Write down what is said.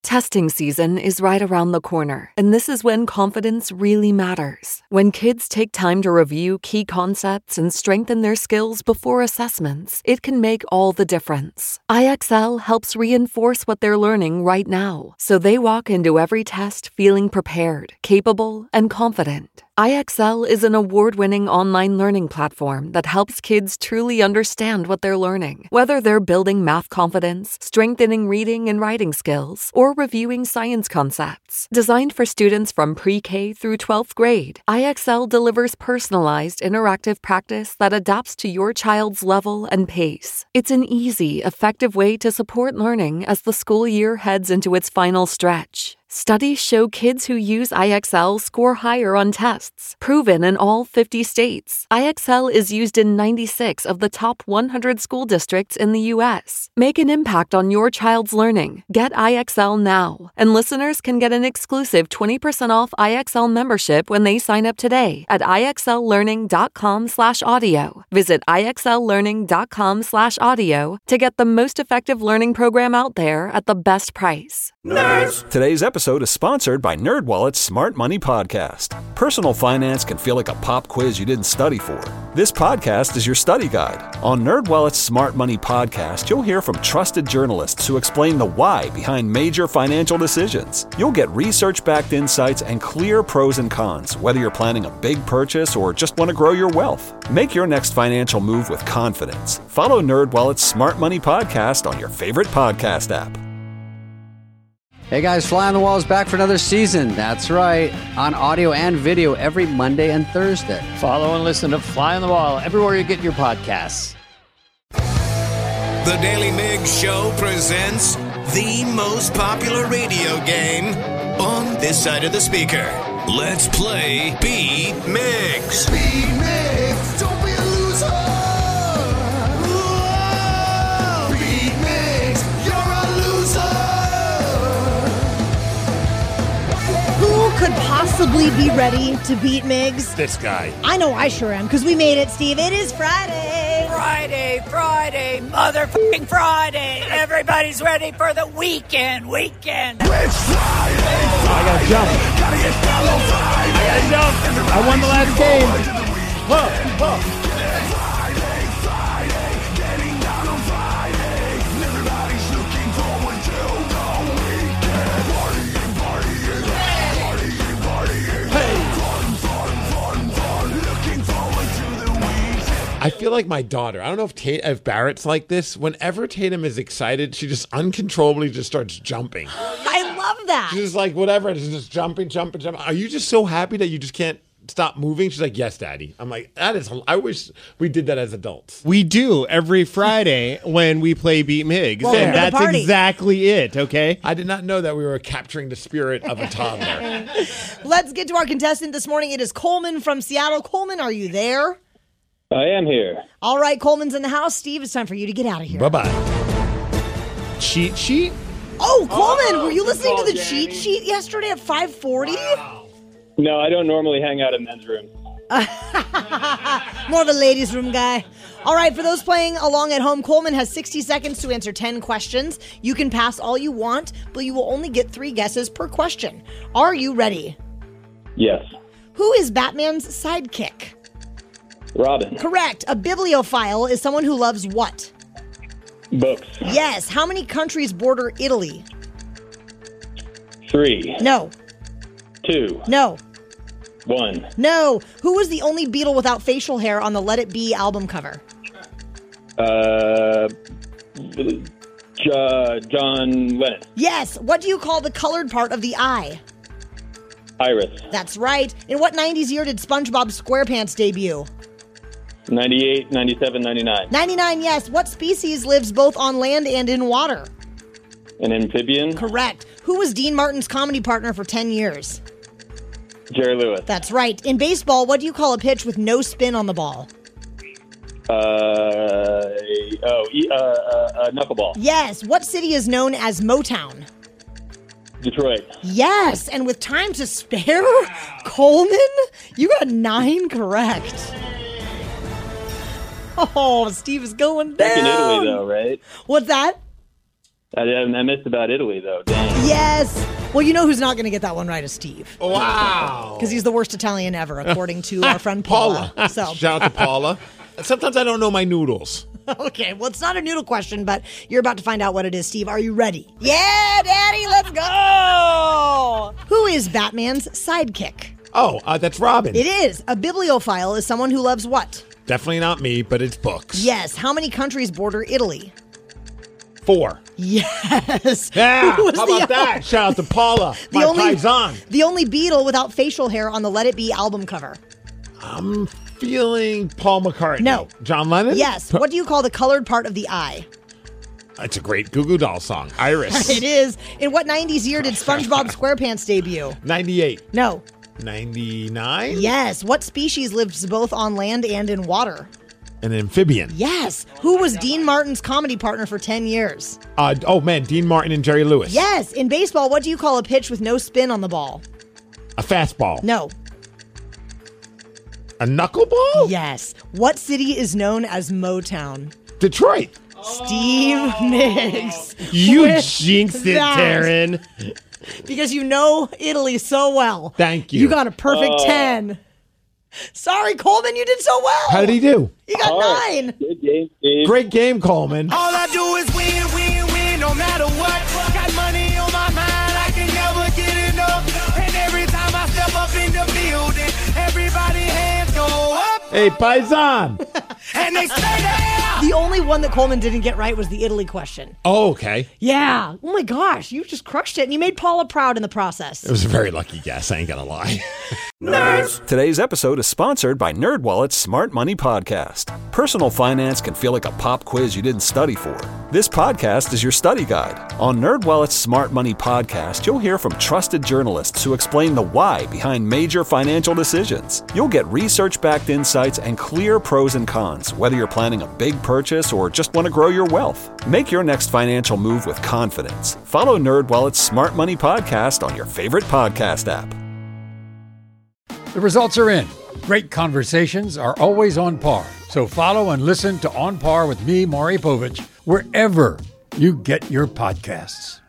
Testing season is right around the corner, and this is when confidence really matters. When kids take time to review key concepts and strengthen their skills before assessments, it can make all the difference. IXL helps reinforce what they're learning right now, so they walk into every test feeling prepared, capable, and confident. IXL is an award-winning online learning platform that helps kids truly understand what they're learning, whether they're building math confidence, strengthening reading and writing skills, or reviewing science concepts. Designed for students from pre-K through 12th grade, IXL delivers personalized, interactive practice that adapts to your child's level and pace. It's an easy, effective way to support learning as the school year heads into its final stretch. Studies show kids who use IXL score higher on tests, proven in all 50 states. IXL is used in 96 of the top 100 school districts in the U.S. Make an impact on your child's learning. Get IXL now. And listeners can get an exclusive 20% off IXL membership when they sign up today at IXLlearning.com/audio. Visit IXLlearning.com/audio to get the most effective learning program out there at the best price. Nerds! Today's episode is sponsored by NerdWallet's Smart Money Podcast. Personal finance can feel like a pop quiz you didn't study for. This podcast is your study guide. On NerdWallet's Smart Money Podcast, you'll hear from trusted journalists who explain the why behind major financial decisions. You'll get research-backed insights and clear pros and cons, whether you're planning a big purchase or just want to grow your wealth. Make your next financial move with confidence. Follow NerdWallet's Smart Money Podcast on your favorite podcast app. Hey guys, Fly on the Wall is back for another season. That's right, on audio and video every Monday and Thursday. Follow and listen to Fly on the Wall everywhere you get your podcasts. The Daily Mig Show presents the most popular radio game on this side of the speaker. Let's play Beat Migs. Beat Migs, don't be a loser. Whoa. Beat Migs, you're a loser. Who could possibly be ready to beat Migs? This guy. I know I sure am, because we made it, Steve. It is Friday. Friday, motherfucking Friday. Everybody's ready for the weekend. It's Friday. I gotta jump. I gotta jump. I won the last game. Whoa. I feel like my daughter. I don't know if Barrett's like this. Whenever Tatum is excited, she just uncontrollably just starts jumping. I love that. She's just like, whatever. She's just jumping. Are you just so happy that you just can't stop moving? She's like, yes, Daddy. I'm like, I wish we did that as adults. We do every Friday when we play Beat Migs. Well, and that's exactly it, okay? I did not know that we were capturing the spirit of a toddler. Let's get to our contestant this morning. It is Coleman from Seattle. Coleman, are you there? I am here. All right, Coleman's in the house. Steve, it's time for you to get out of here. Bye-bye. Cheat sheet? Oh, Coleman, were you listening to the cheat sheet yesterday at 5:40? Wow. No, I don't normally hang out in men's rooms. More of a ladies' room guy. All right, for those playing along at home, Coleman has 60 seconds to answer 10 questions. You can pass all you want, but you will only get 3 guesses per question. Are you ready? Yes. Who is Batman's sidekick? Robin. Correct. A bibliophile is someone who loves what? Books. Yes. How many countries border Italy? 3. No. 2. No. 1. No. Who was the only Beatle without facial hair on the Let It Be album cover? John Lennon. Yes. What do you call the colored part of the eye? Iris. That's right. In what 90s year did SpongeBob SquarePants debut? 98, 97, 99. 99, yes. What species lives both on land and in water? An amphibian. Correct. Who was Dean Martin's comedy partner for 10 years? Jerry Lewis. That's right. In baseball, what do you call a pitch with no spin on the ball? Knuckleball. Yes. What city is known as Motown? Detroit. Yes. And with time to spare, Coleman, you got 9 correct. Oh, Steve is going down. Back in Italy, though, right? What's that? I missed about Italy, though. Dang. Yes. Well, you know who's not going to get that one right is Steve. Wow. Because he's the worst Italian ever, according to our friend Paula. So. Shout out to Paula. Sometimes I don't know my noodles. Okay, well, it's not a noodle question, but you're about to find out what it is, Steve. Are you ready? Yeah, Daddy, let's go! Who is Batman's sidekick? Oh, that's Robin. It is. A bibliophile is someone who loves what? Definitely not me, but it's books. Yes. How many countries border Italy? 4. Yes. Yeah, Who was how about that? Shout out to Paula, my paisan. The only Beatle without facial hair on the Let It Be album cover. I'm feeling Paul McCartney. No. John Lennon? Yes. What do you call the colored part of the eye? It's a great Goo Goo Dolls song. Iris. It is. In what 90s year did SpongeBob SquarePants debut? 98. No. 99? Yes. What species lives both on land and in water? An amphibian. Yes. Who was Dean Martin's comedy partner for 10 years? Dean Martin and Jerry Lewis. Yes. In baseball, what do you call a pitch with no spin on the ball? A fastball. No. A knuckleball? Yes. What city is known as Motown? Detroit. Steve Miggs. You With jinxed it, that. Taryn. Because you know Italy so well. Thank you. You got a perfect 10. Sorry, Coleman, you did so well. How did he do? He got 9. Good game, Steve. Great game, Coleman. All I do is win, win, win, no matter what. Got money on my mind, I can never get enough. And every time I step up in the building, everybody hands go up. Hey, paisan. And they stay there. The only one that Coleman didn't get right was the Italy question. Oh, okay. Yeah. Oh, my gosh. You just crushed it. And you made Paula proud in the process. It was a very lucky guess. I ain't going to lie. Today's episode is sponsored by NerdWallet's Smart Money Podcast. Personal finance can feel like a pop quiz you didn't study for. This podcast is your study guide. On NerdWallet's Smart Money Podcast, you'll hear from trusted journalists who explain the why behind major financial decisions. You'll get research-backed insights and clear pros and cons, whether you're planning a big purchase or just want to grow your wealth. Make your next financial move with confidence. Follow NerdWallet's Smart Money Podcast on your favorite podcast app. The results are in. Great conversations are always on par. So follow and listen to On Par with me, Maury Povich, wherever you get your podcasts.